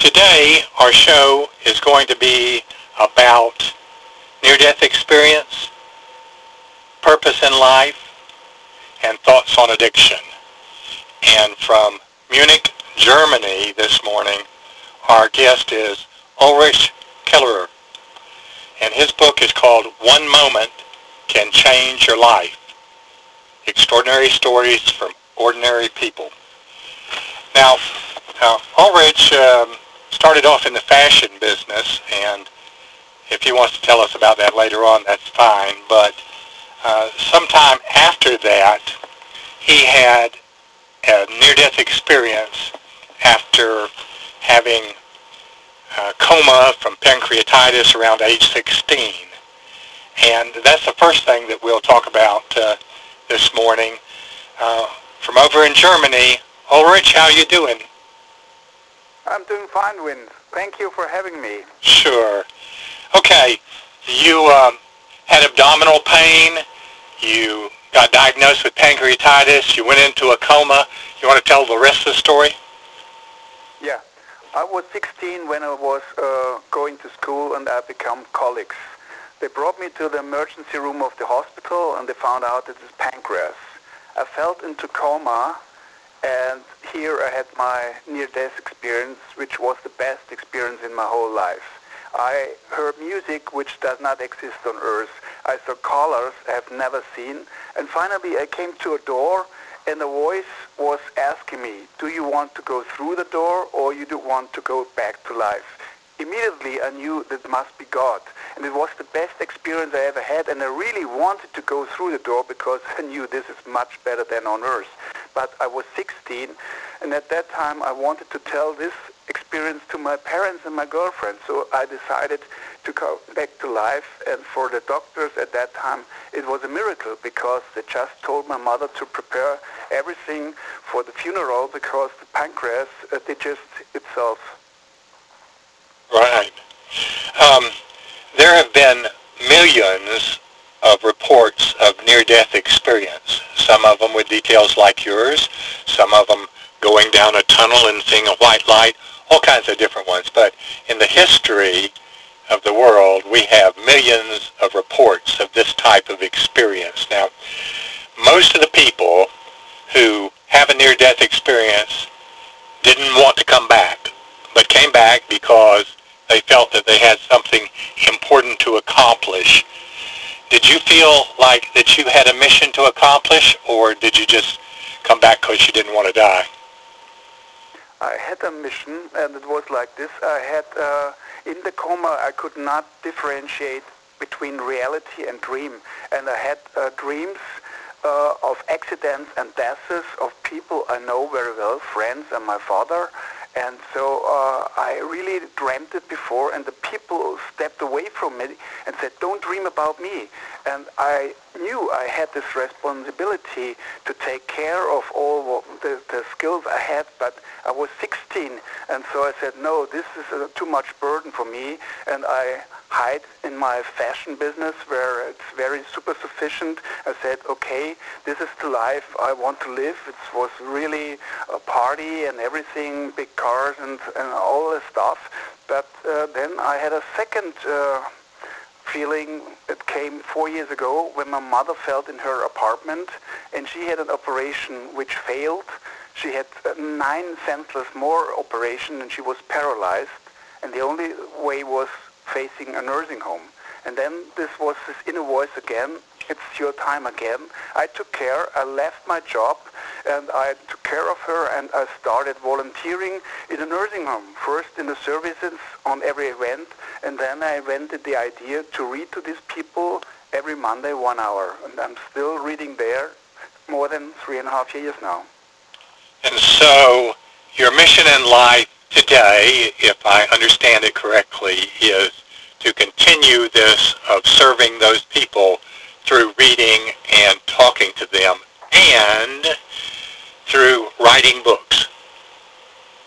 Today, our show is going to be about near-death experience, purpose in life, and thoughts on addiction. And from Munich, Germany this morning, our guest is Ulrich Kellerer, and his book is called One Moment Can Change Your Life. Extraordinary Stories from Ordinary People. Now, Ulrich started off in the fashion business, and if he wants to tell us about that later on, that's fine. But sometime after that, he had a near-death experience after having coma from pancreatitis around age 16. And that's the first thing that we'll talk about this morning. From over in Germany, Ulrich, how are you doing? I'm doing fine, Win. Thank you for having me. Sure. Okay, you had abdominal pain, you got diagnosed with pancreatitis, you went into a coma. You want to tell the rest of the story? Yeah. I was 16 when I was going to school and I became colics. They brought me to the emergency room of the hospital and they found out that it's pancreas. I fell into coma, and here I had my near-death experience, which was the best experience in my whole life. I heard music which does not exist on Earth. I saw colors I have never seen. And finally I came to a door and a voice was asking me, do you want to go through the door or you do want to go back to life? Immediately I knew that it must be God. And it was the best experience I ever had, and I really wanted to go through the door because I knew this is much better than on Earth. But I was 16, and at that time I wanted to tell this experience to my parents and my girlfriend. So I decided to go back to life, and for the doctors at that time it was a miracle because they just told my mother to prepare everything for the funeral because the pancreas digests itself. Right. There have been millions of reports of near-death experience. Some of them with details like yours, some of them going down a tunnel and seeing a white light, all kinds of different ones. But in the history of the world, we have millions of reports of this type of experience. Now, most of the people who have a near-death experience didn't want to come back, but came back because they felt that they had something important to accomplish. Did you feel like that you had a mission to accomplish, or did you just come back because you didn't want to die? I had a mission, and it was like this. I had, in the coma, I could not differentiate between reality and dream. And I had dreams of accidents and deaths of people I know very well, friends and my father. And so I really dreamt it before, and the people stepped away from me and said, don't dream about me. And I knew I had this responsibility to take care of all the skills I had, but I was 16, and so I said, no, this is too much burden for me, and I hide in my fashion business where it's very super sufficient. I said, okay, this is the life I want to live. It was really a party and everything, big cars and all this stuff. But then I had a second feeling. It came 4 years ago when my mother fell in her apartment and she had an operation which failed. She had 9 senseless more operation and she was paralyzed, and the only way was facing a nursing home. And then this was this inner voice again, it's your time again. I took care, I left my job, and I took care of her, and I started volunteering in a nursing home, first in the services on every event, and then I invented the idea to read to these people every Monday 1 hour, and I'm still reading there more than 3.5 years now. And so your mission in life today, if I understand it correctly, is to continue this of serving those people through reading and talking to them and through writing books.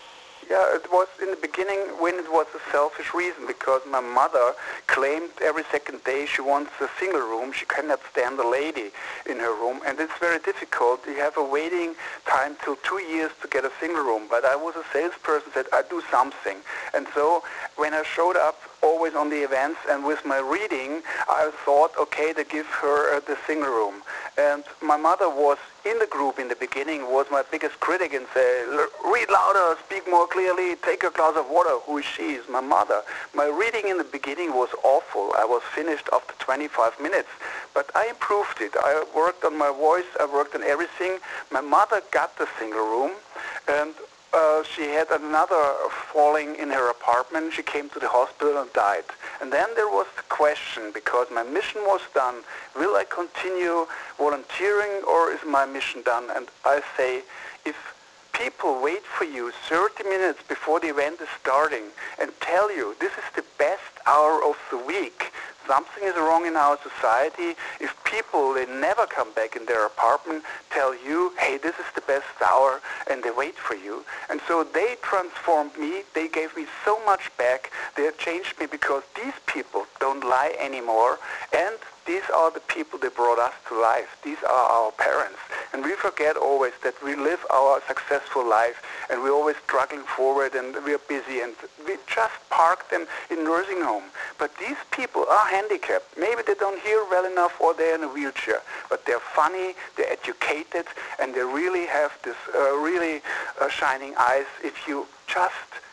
Yeah, it was in the beginning when it was a selfish reason, because my mother claimed every second day she wants a single room. She cannot stand a lady in her room, and it's very difficult. You have a waiting time till 2 years to get a single room. But I was a salesperson, said I do something. And so when I showed up always on the events and with my reading, I thought, okay, to give her the single room. And my mother was in the group in the beginning, was my biggest critic, and said, read louder, speak more clearly, take a glass of water. Who is she? Is my mother. My reading in the beginning was awful. I was finished after 25 minutes. But I improved it. I worked on my voice. I worked on everything. My mother got the single room, and she had another falling in her apartment. She came to the hospital and died. And then there was the question, because my mission was done, will I continue volunteering or is my mission done? And I say, if people wait for you 30 minutes before the event is starting and tell you this is the best hour of the week, something is wrong in our society. If people, they never come back in their apartment, tell you, hey, this is the best hour, and they wait for you. And so they transformed me. They gave me so much back. They changed me, because these people don't lie anymore. And these are the people that brought us to life. These are our parents. And we forget always that we live our successful life, and we're always struggling forward, and we're busy, and we just park them in nursing home. But these people are handicapped. Maybe they don't hear well enough, or they're in a wheelchair. But they're funny, they're educated, and they really have this really shining eyes if you just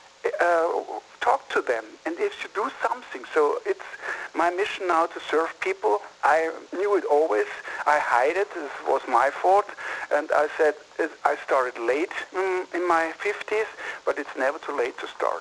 talk to them, and if you do something. So it's my mission now to serve people. I knew it always. I hide it. This was my fault. And I said I started late in my 50s, but it's never too late to start.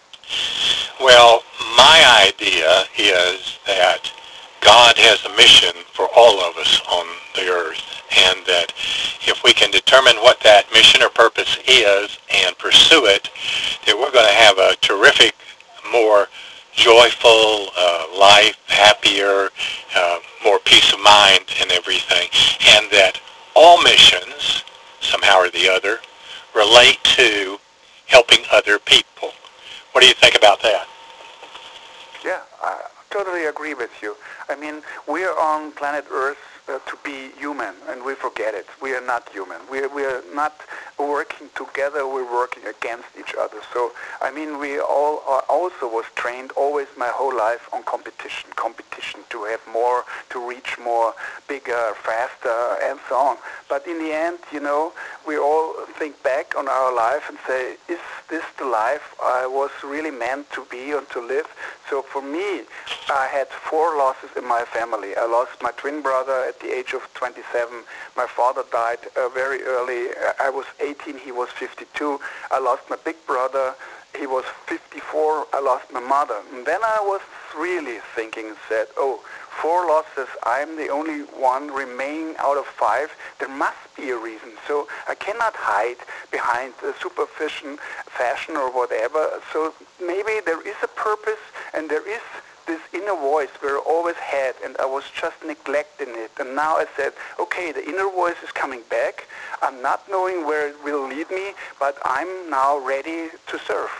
Well, my idea is that God has a mission for all of us on the earth, and that if we can determine what that mission or purpose is and pursue it, that we're going to have a terrific, more joyful life, happier, more peace of mind and everything, and that all missions, somehow or the other, relate to helping other people. What do you think about that? Yeah, I totally agree with you. I mean, we are on planet Earth to be human, and we forget it. We are not human. We are not working together. We're working against each other. So, I mean, we all also was trained always my whole life on competition to have more, to reach more, bigger, faster, and so on. But in the end, you know, we all think back on our life and say, is this the life I was really meant to be and to live? So for me, I had 4 losses in my family. I lost my twin brother at the age of 27. My father died very early. I was 18, he was 52. I lost my big brother. He was 54. I lost my mother. And then I was really thinking and said, oh, 4 losses, I'm the only one remaining out of 5. There must be a reason. So I cannot hide behind the superficial fashion or whatever. So maybe there is a purpose, and there is this inner voice where I always had, and I was just neglecting it. And now I said, okay, the inner voice is coming back. I'm not knowing where it will lead me, but I'm now ready to serve.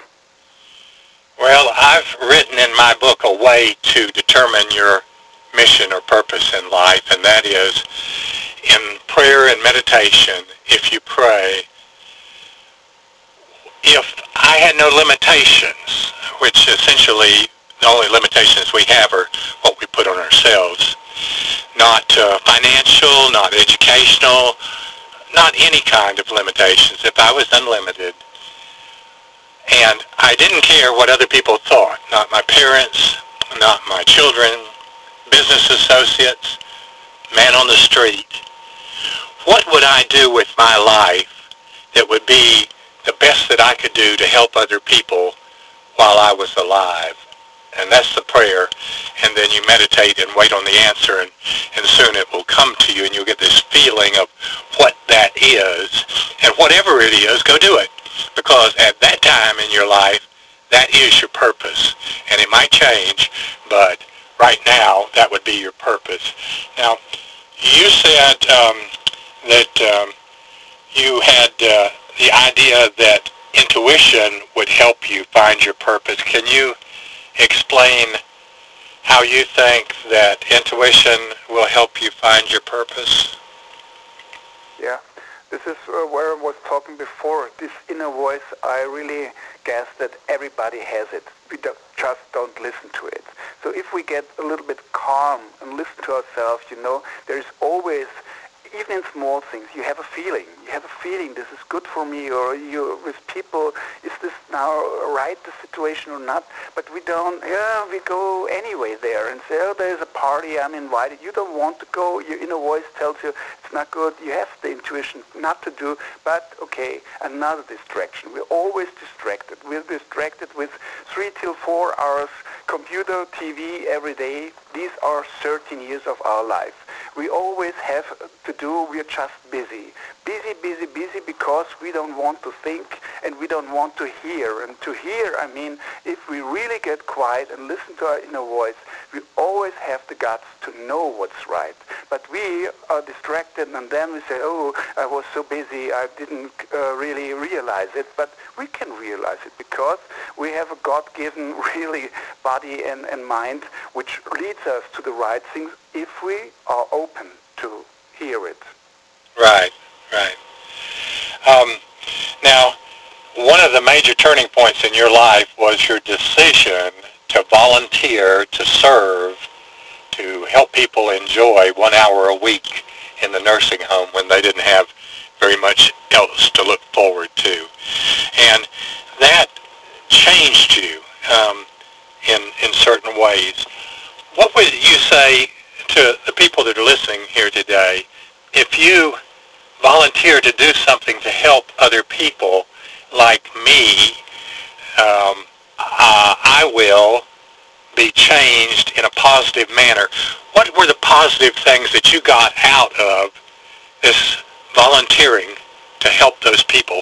Well, I've written in my book a way to determine your mission or purpose in life, and that is in prayer and meditation. If you pray, if I had no limitations, which essentially the only limitations we have are what we put on ourselves, not financial, not educational, not any kind of limitations. If I was unlimited, and I didn't care what other people thought, not my parents, not my children, business associates, man on the street, what would I do with my life that would be the best that I could do to help other people while I was alive? And that's the prayer. And then you meditate and wait on the answer, and soon it will come to you, and you'll get this feeling of what that is. And whatever it is, go do it. Because at that time in your life, that is your purpose. And it might change, but right now, that would be your purpose. Now, you said that you had the idea that intuition would help you find your purpose. Can you explain how you think that intuition will help you find your purpose? Yeah, this is where I was talking before. This inner voice, I really guess that everybody has it. We just don't listen to it. So if we get a little bit calm and listen to ourselves, there is always, even in small things, you have a feeling. You have a feeling this is good for me, or you with people, is this now right, the situation or not? But we don't, we go anyway there and say, oh, there's a party, I'm invited. You don't want to go. Your inner voice tells you it's not good. You have the intuition not to do, but okay, another distraction. We're always distracted. We're distracted with 3 till 4 hours computer, TV every day. These are 13 years of our life. We always have to do, we're just busy. Busy because we don't want to think and we don't want to hear. And to hear, I mean, if we really get quiet and listen to our inner voice, we always have the guts to know what's right. But we are distracted and then we say, oh, I was so busy, I didn't really realize it. But we can realize it because we have a God-given really body and mind which leads us to the right things if we are open to hear it. Right, right. Now, one of the major turning points in your life was your decision to volunteer, to serve, to help people enjoy 1 hour a week in the nursing home when they didn't have very much else to look forward to. And that changed you in certain ways. What would you say to the people that are listening here today if you volunteer to do something to help other people like me? I will be changed in a positive manner. What were the positive things that you got out of this volunteering to help those people?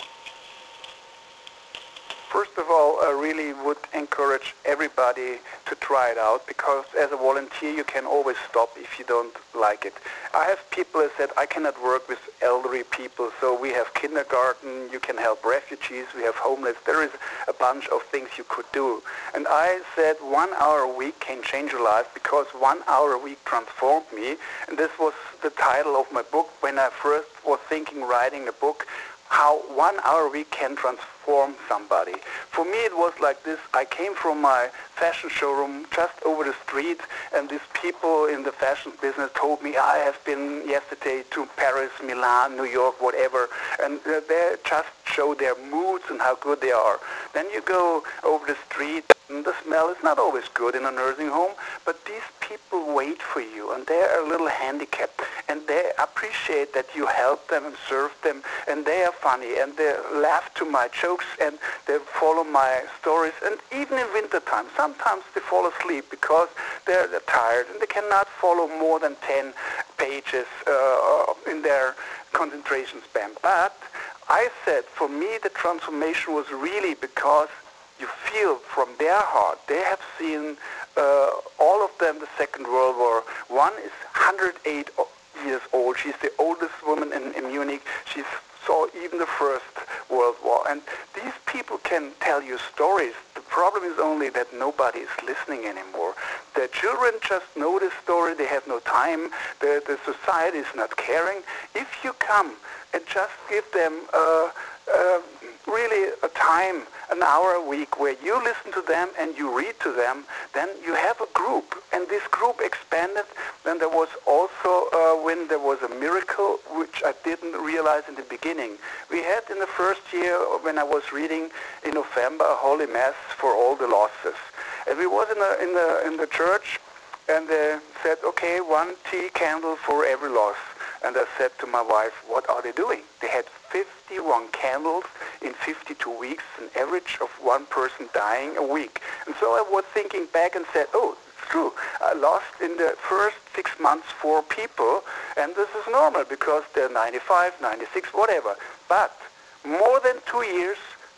First of all, I really would encourage everybody to try it out because as a volunteer you can always stop if you don't like it. I have people that said I cannot work with elderly people, so we have kindergarten, you can help refugees, we have homeless. There is a bunch of things you could do. And I said 1 hour a week can change your life because 1 hour a week transformed me. And this was the title of my book when I first was thinking writing a book, how 1 hour a week can transform somebody. For me it was like this. I came from my fashion showroom just over the street and these people in the fashion business told me I have been yesterday to Paris, Milan, New York, whatever, and they just show their moods and how good they are. Then you go over the street and the smell is not always good in a nursing home, but these people wait for you and they're a little handicapped and they appreciate that you help them and serve them and they are funny and they laugh to my jokes and they follow my stories. And even in wintertime, sometimes they fall asleep because they're tired and they cannot follow more than 10 pages in their concentration span. But I said for me the transformation was really because you feel from their heart. They have seen all of them the Second World War. One is 108 years old. She's the oldest woman in Munich. She saw even the First World War. And these people can tell you stories. The problem is only that nobody is listening anymore. The children just know the story. They have no time. The society is not caring. If you come and just give them really a time, an hour a week where you listen to them and you read to them, then you have a group. And this group expanded. Then there was also when there was a miracle, which I didn't realize in the beginning. We had in the first year when I was reading in November a Holy Mass for all the losses. And we was in the church and they said, okay, 1 tea candle for every loss. And I said to my wife, what are they doing? They had 51 candles in 52 weeks, an average of one person dying a week. And so I was thinking back and said, oh, it's true. I lost in the first 6 months 4 people, and this is normal because they're 95, 96, whatever. But more than 2 years, nobody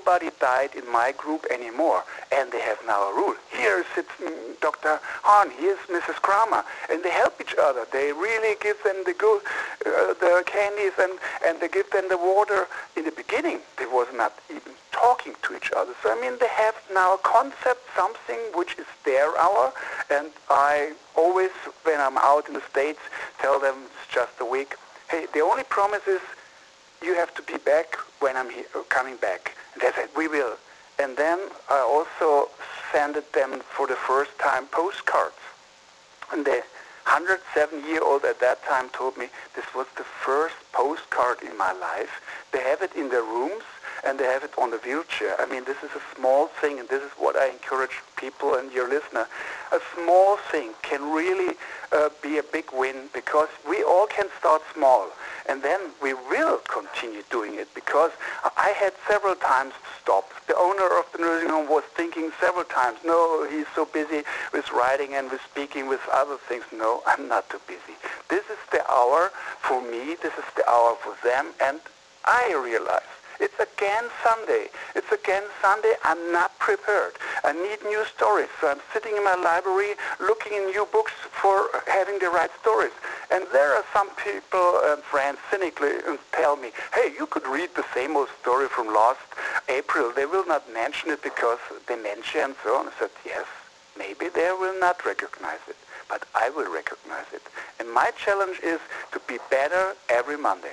nobody died in my group anymore. And they have now a rule. Here sits Dr. Hahn, here's Mrs. Kramer. And they help each other. They really give them the candies and they give them the water. In the beginning, they was not even talking to each other. So, I mean, they have now a concept, something which is their hour. And I always, when I'm out in the States, tell them it's just a week. Hey, the only promise is you have to be back when I'm coming back. And they said, we will. And then I also sent them for the first time postcards. And the 107-year-old at that time told me this was the first postcard in my life. They have it in their rooms and they have it on the wheelchair. I mean, this is a small thing, and this is what I encourage people and your listener. A small thing can really be a big win, because we all can start small. And then we will continue doing it, because I had several times to stop. The owner of the nursing home was thinking several times, no, he's so busy with writing and with speaking with other things. No, I'm not too busy. This is the hour for me, this is the hour for them, and I realize it's again Sunday. It's again Sunday. I'm not prepared. I need new stories. So I'm sitting in my library looking in new books for having the right stories. And there are some people and friends cynically tell me, hey, you could read the same old story from last April. They will not mention it because dementia and so on. I said, yes, maybe they will not recognize it, but I will recognize it. And my challenge is to be better every Monday.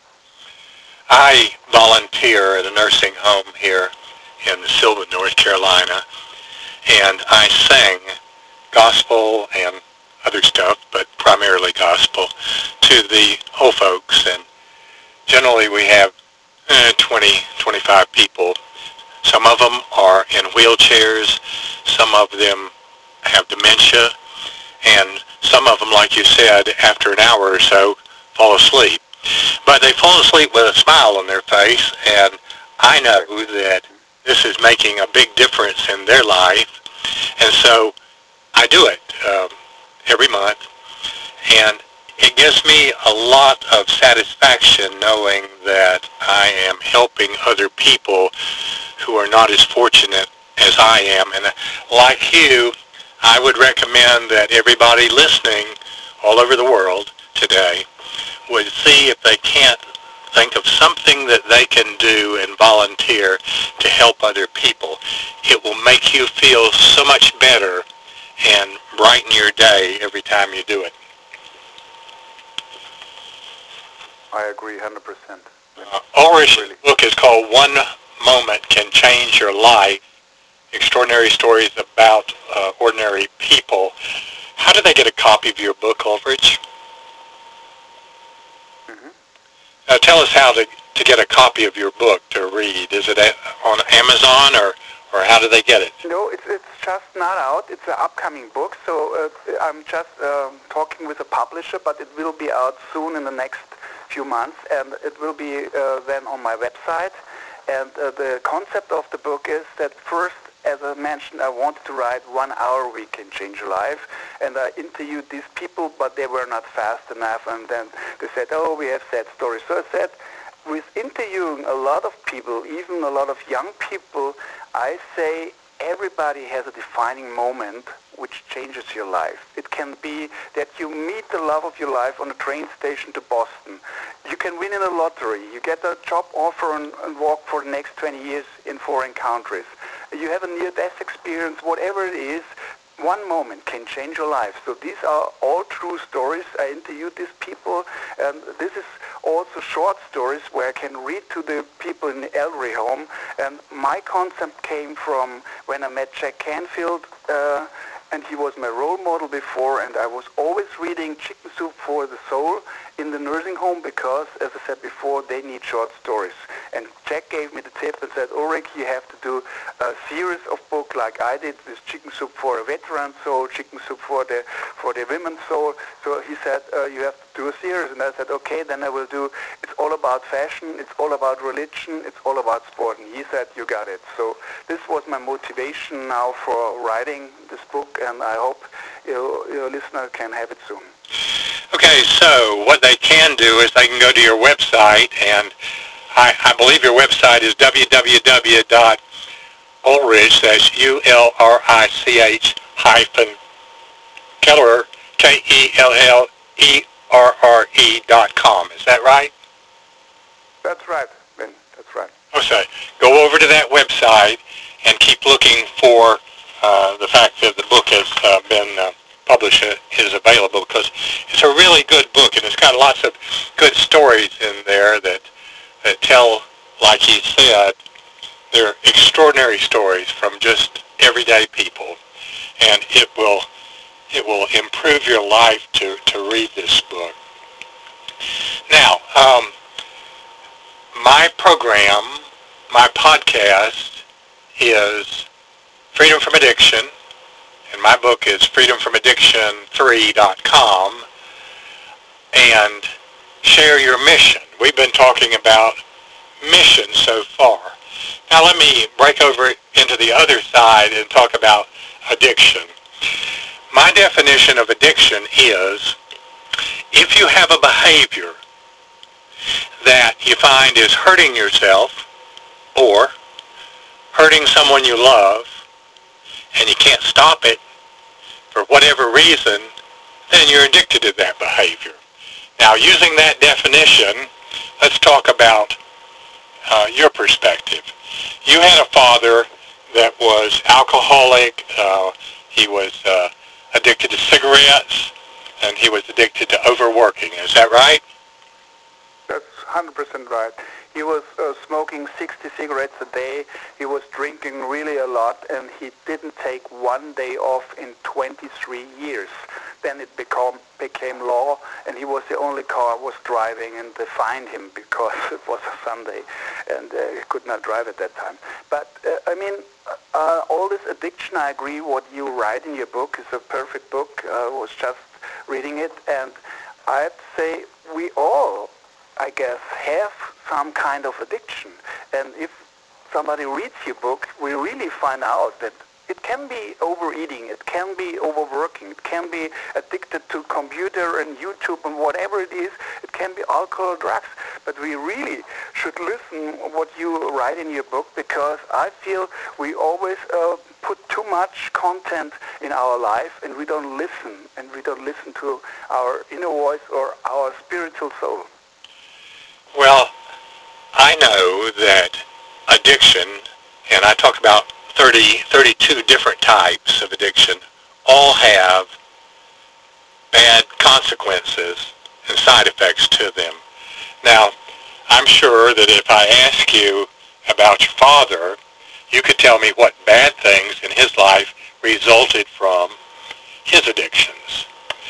I volunteer at a nursing home here in Sylvan, North Carolina, and I sing gospel and other stuff, but primarily gospel, to the old folks. And generally we have 20, 25 people. Some of them are in wheelchairs, some of them have dementia, and some of them, like you said, after an hour or so, fall asleep. But they fall asleep with a smile on their face, and I know that this is making a big difference in their life. And so I do it every month, and it gives me a lot of satisfaction knowing that I am helping other people who are not as fortunate as I am. And like you, I would recommend that everybody listening all over the world today would see if they can't think of something that they can do and volunteer to help other people. It will make you feel so much better and brighten your day every time you do it. I agree 100%. Ulrich's book is called One Moment Can Change Your Life, Extraordinary Stories About Ordinary People. How do they get a copy of your book, Ulrich? Tell us how to get a copy of your book to read. Is it on Amazon, or how do they get it? No, it's just not out. It's an upcoming book, so I'm just talking with a publisher, but it will be out soon in the next few months, and it will be then on my website. And the concept of the book is that first, as I mentioned, I wanted to write 1 hour we can change your life, and I interviewed these people, but they were not fast enough, and then they said, oh, we have sad stories. So I said, with interviewing a lot of people, even a lot of young people, I say everybody has a defining moment which changes your life. It can be that you meet the love of your life on a train station to Boston. You can win in a lottery. You get a job offer and work for the next 20 years in foreign countries. You have a near-death experience, whatever it is, one moment can change your life. So these are all true stories. I interviewed these people, and this is also short stories where I can read to the people in the elderly home. And my concept came from when I met Jack Canfield, and he was my role model before, and I was always reading Chicken Soup for the Soul in the nursing home because, as I said before, they need short stories. And Jack gave me the tip and said, Ulrich, you have to do a series of books like I did with Chicken Soup for a Veteran Soul, Chicken Soup for the Women's Soul. So he said, you have to do a series. And I said, okay, then I will do, it's all about fashion, it's all about religion, it's all about sport. And he said, you got it. So this was my motivation now for writing this book, and I hope your listener can have it soon. Okay, so what they can do is they can go to your website, and I believe your website is www.ulrich, that's ULRICH hyphen Kellerer, KELLERRE.com. Is that right? That's right, Ben. That's right. Okay. Go over to that website and keep looking for the fact that the book has been published is available, because it's a really good book, and it's got lots of good stories in there that tell, like he said, they're extraordinary stories from just everyday people, and it will improve your life to read this book. Now, my program, my podcast is Freedom from Addiction, and my book is freedomfromaddiction3.com, and Share Your Mission. We've been talking about mission so far. Now let me break over into the other side and talk about addiction. My definition of addiction is if you have a behavior that you find is hurting yourself or hurting someone you love, and you can't stop it for whatever reason, then you're addicted to that behavior. Now, using that definition, let's talk about your perspective. You had a father that was alcoholic. He was addicted to cigarettes, and he was addicted to overworking. Is that right? That's 100% right. He was smoking 60 cigarettes a day. He was drinking really a lot, and he didn't take one day off in 23 years. Then it became law, and he was the only car was driving, and they fined him because it was a Sunday, and he could not drive at that time. But all this addiction, I agree. What you write in your book is a perfect book. I was just reading it, and I have to say we all, I guess, have some kind of addiction. And if somebody reads your book, we really find out that it can be overeating, it can be overworking, it can be addicted to computer and YouTube and whatever it is, it can be alcohol, drugs. But we really should listen what you write in your book, because I feel we always put too much content in our life, and we don't listen to our inner voice or our spiritual soul. Well, I know that addiction, and I talk about 32 different types of addiction, all have bad consequences and side effects to them. Now, I'm sure that if I ask you about your father, you could tell me what bad things in his life resulted from his addictions.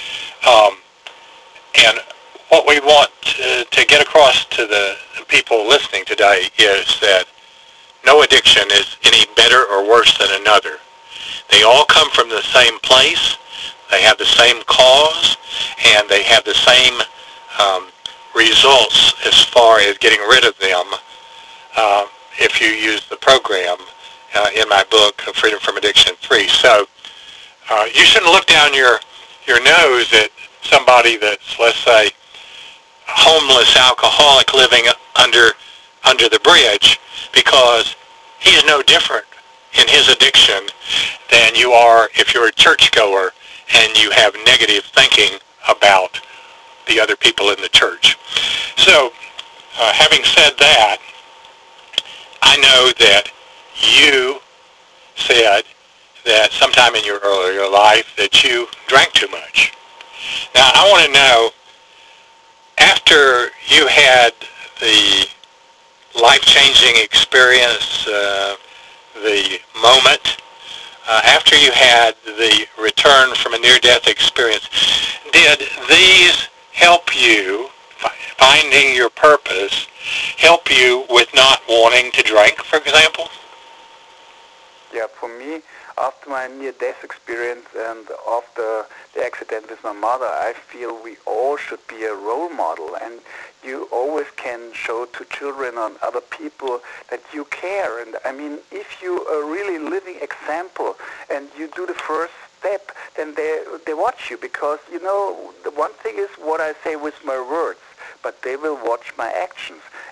And what we want to get across to the people listening today is that no addiction is any better or worse than another. They all come from the same place, they have the same cause, and they have the same results as far as getting rid of them if you use the program in my book, Freedom from Addiction 3. So you shouldn't look down your nose at somebody that's, let's say, homeless alcoholic living under the bridge, because he's no different in his addiction than you are if you're a churchgoer and you have negative thinking about the other people in the church. So, having said that, I know that you said that sometime in your earlier life that you drank too much. Now, I want to know, after you had the life-changing experience, the moment, after you had the return from a near-death experience, did these help you, finding your purpose, help you with not wanting to drink, for example? Yeah, for me, after my near-death experience and after the accident with my mother, I feel we all should be a role model, and you always can show to children and other people that you care. And I mean, if you are really living example and you do the first step, then they watch you, because, you know, the one thing is what I say with my words, but they will watch my actions.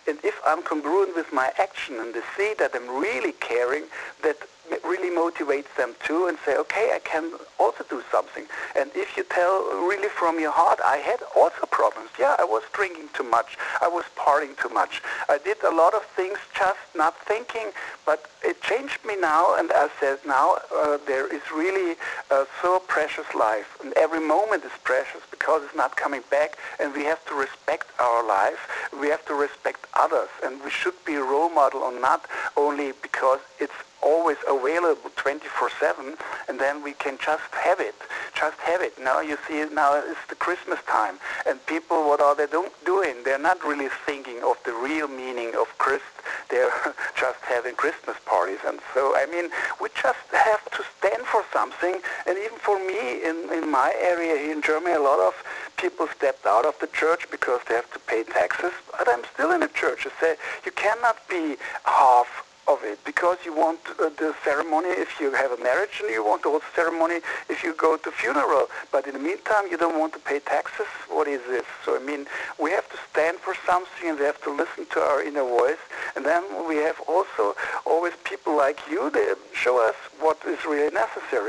And if I'm congruent with my action and they see that I'm really caring, that really motivates them too and say, okay, I can also do something. And if you tell really from your heart, I had also problems. Yeah, I was drinking too much. I was partying too much. I did a lot of things just not thinking, but it changed me now. And I said, now there is really so precious life. And every moment is precious because it's not coming back. And we have to respect our life. We have to respect others. And we should be a role model or not only because it's always available 24/7, and then we can just have it. Now you see, now it's the Christmas time, and people, what are they doing? They're not really thinking of the real meaning of Christ. They're just having Christmas parties. And so, I mean, we just have to stand for something. And even for me, in my area here in Germany, a lot of people stepped out of the church because they have to pay taxes. But I'm still in the church. I say, you cannot be half of it, because you want the ceremony if you have a marriage, and you want the whole ceremony if you go to funeral. But in the meantime, you don't want to pay taxes. What is this? So I mean, we have to stand for something, and we have to listen to our inner voice. And then we have also always people like you that show us what is really necessary.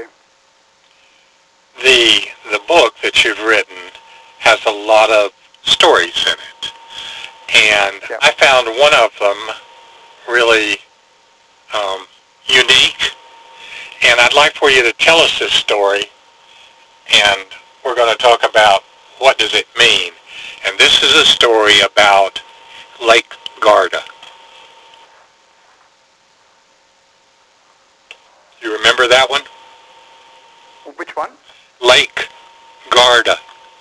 The book that you've written has a lot of stories in it, and Yeah. I found one of them really unique, and I'd like for you to tell us this story, and we're going to talk about what does it mean. And this is a story about Lake Garda. You remember that one? Which one? Lake Garda.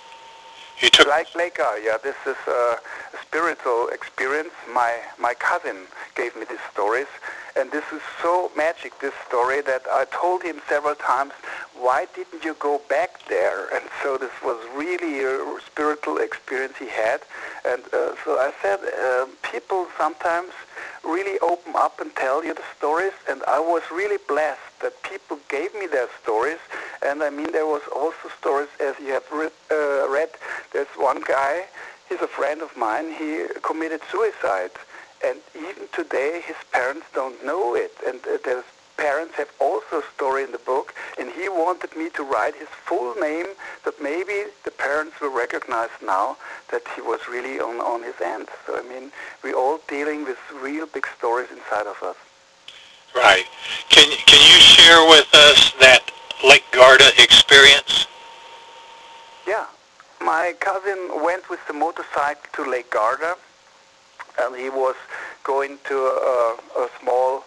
You took Lake Garda. Yeah, this is a spiritual experience. My cousin gave me these stories, and this is so magic, this story, that I told him several times, why didn't you go back there? And so this was really a spiritual experience he had. And so I said, people sometimes really open up and tell you the stories, and I was really blessed that people gave me their stories. And I mean, there was also stories, as you have read, there's one guy, he's a friend of mine, he committed suicide. And even today, his parents don't know it. And their parents have also a story in the book. And he wanted me to write his full name, that maybe the parents will recognize now that he was really on his end. So, I mean, we're all dealing with real big stories inside of us. Right. Can you share with us that Lake Garda experience? Yeah. My cousin went with the motorcycle to Lake Garda, and he was going to a small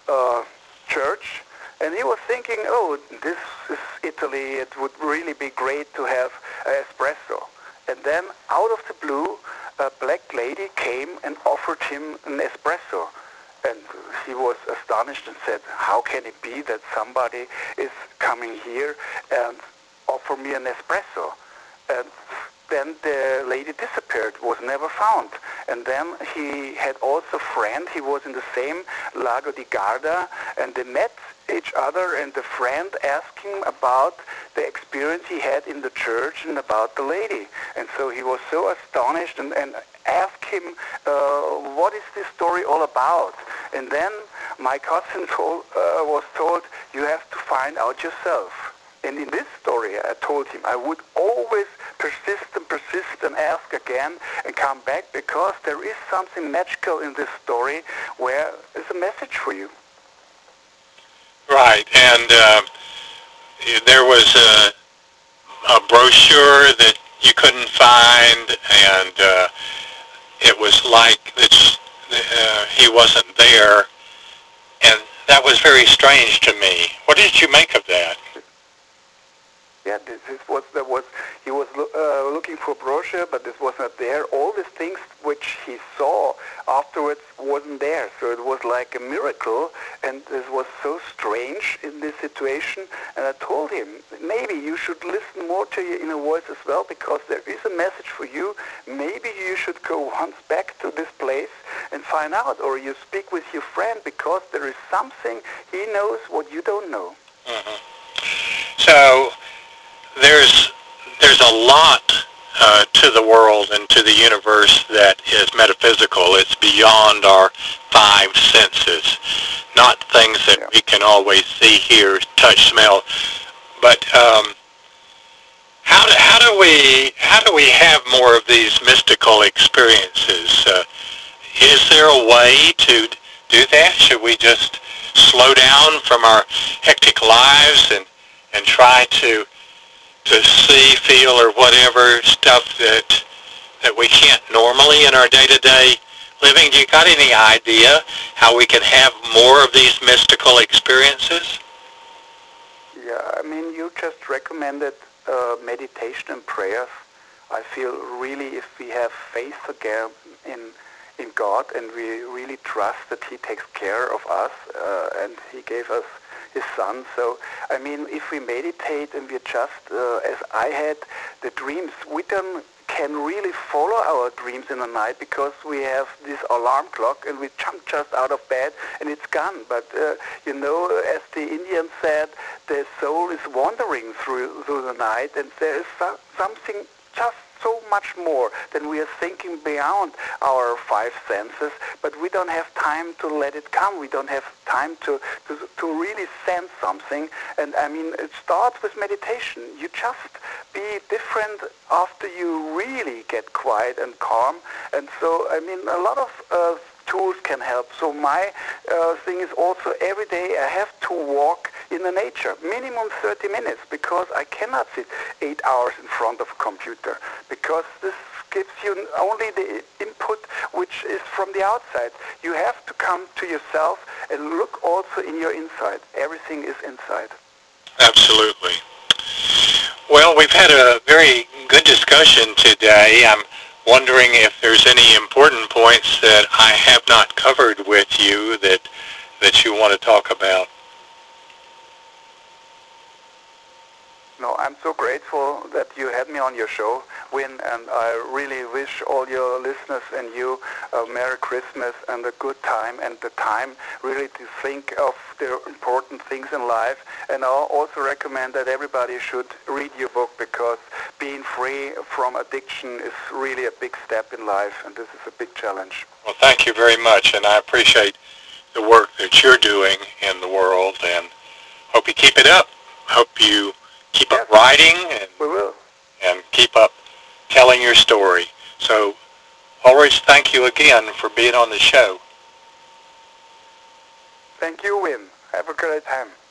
church, and he was thinking, oh, this is Italy, it would really be great to have espresso. And then out of the blue, a black lady came and offered him an espresso. And he was astonished and said, how can it be that somebody is coming here and offer me an espresso? And then the lady disappeared, was never found. And then he had also a friend, he was in the same Lago di Garda, and they met each other, and the friend asked him about the experience he had in the church and about the lady. And so he was so astonished and asked him, what is this story all about? And then my cousin was told, you have to find out yourself. And in this story, I told him I would always persist and ask again and come back, because there is something magical in this story where there's a message for you. Right, and there was a brochure that you couldn't find, and it was like he wasn't there, and that was very strange to me. What did you make of that? Yeah, he was looking for a brochure, but this was not there. All these things which he saw afterwards wasn't there. So it was like a miracle, and this was so strange in this situation. And I told him, maybe you should listen more to your inner voice as well, because there is a message for you. Maybe you should go once back to this place and find out, or you speak with your friend, because there is something he knows what you don't know. Mm-hmm. So there's a lot to the world and to the universe that is metaphysical. It's beyond our five senses, not things that we can always see, hear, touch, smell. But how do we have more of these mystical experiences? Is there a way to do that? Should we just slow down from our hectic lives and try to see, feel, or whatever stuff that we can't normally in our day-to-day living? Do you got any idea how we can have more of these mystical experiences? Yeah, I mean, you just recommended meditation and prayers. I feel really if we have faith again in God and we really trust that He takes care of us and He gave us His Son. So, I mean, if we meditate and we just, as I had, the dreams, we can really follow our dreams in the night because we have this alarm clock and we jump just out of bed and it's gone. But, you know, as the Indians said, the soul is wandering through the night and there is something just so much more than we are thinking beyond our five senses, but we don't have time to let it come. We don't have time to really sense something. And I mean, it starts with meditation. You just be different after you really get quiet and calm. And so, I mean, a lot of tools can help. So my thing is also every day I have to walk in the nature, minimum 30 minutes, because I cannot sit 8 hours in front of a computer, because this gives you only the input which is from the outside. You have to come to yourself and look also in your inside. Everything is inside. Absolutely. Well, we've had a very good discussion today. I'm wondering if there's any important points that I have not covered with you that you want to talk about. No, I'm so grateful that you had me on your show, Win, and I really wish all your listeners and you a Merry Christmas and a good time, and the time really to think of the important things in life. And I'll also recommend that everybody should read your book, because being free from addiction is really a big step in life, and this is a big challenge. Well, thank you very much, and I appreciate the work that you're doing in the world, and hope you keep it up. Hope you keep up writing and keep up telling your story. So, Ulrich, thank you again for being on the show. Thank you, Win. Have a great time.